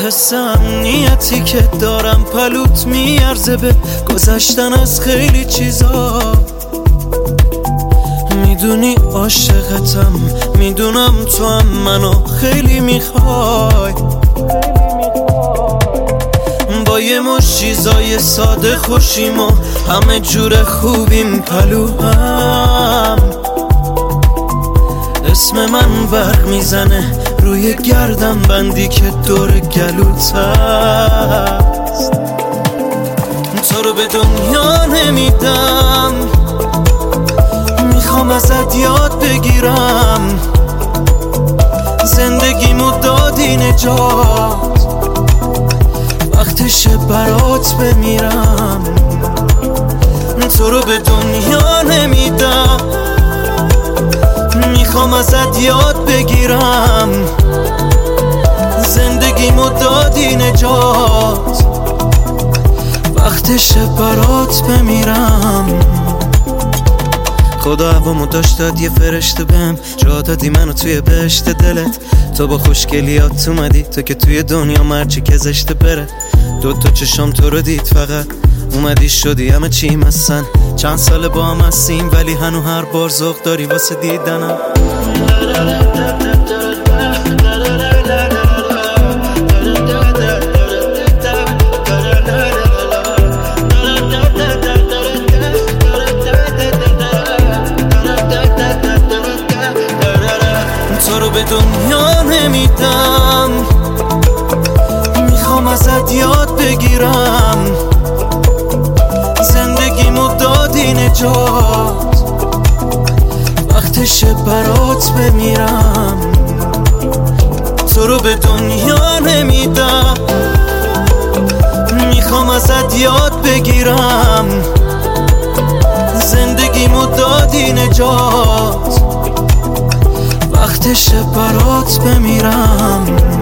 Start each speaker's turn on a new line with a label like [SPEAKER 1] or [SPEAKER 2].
[SPEAKER 1] حس امنیتی که دارم پلوت میارزه به گذشتن از خیلی چیزا. میدونی عاشقتم، میدونم تو هم منو خیلی میخوای. با یه مش چیزای ساده خوشیم و همه جور خوبیم پلوهم. اسم من برق میزنه روی گردن بندی که دور گلوت هست. تو رو به دنیا نمیدم، میخوام ازت یاد بگیرم. زندگیمو دادی نجات، وقتشه برات بمیرم. تو رو به دنیا نمیدم، میخوام ازت یاد بگیرم. زندگیمو دادی نجات، وقتشه برات بمیرم. خدا هوامو داشت داد یه فرشته بهم، جا دادی منو توی بهشت دلت. تو با خوشگلیات اومدی، تو که توی دنیا مرچی که زشته بره. دو تا چشام تو رو دید فقط اومدی شدی همه چیم هستن. چند سال با هم هستیم ولی هنو هر بار ذوق داری واسه دیدنم. تو رو به دنیا نمیدم، میخوام ازت یاد بگیرم. زندگیمو دادی نجات، وقتشه برات بمیرم. تو رو به دنیا نمیدم، میخوام ازت یاد بگیرم. زندگیمو دادی نجات، وقتشه برات بمیرم.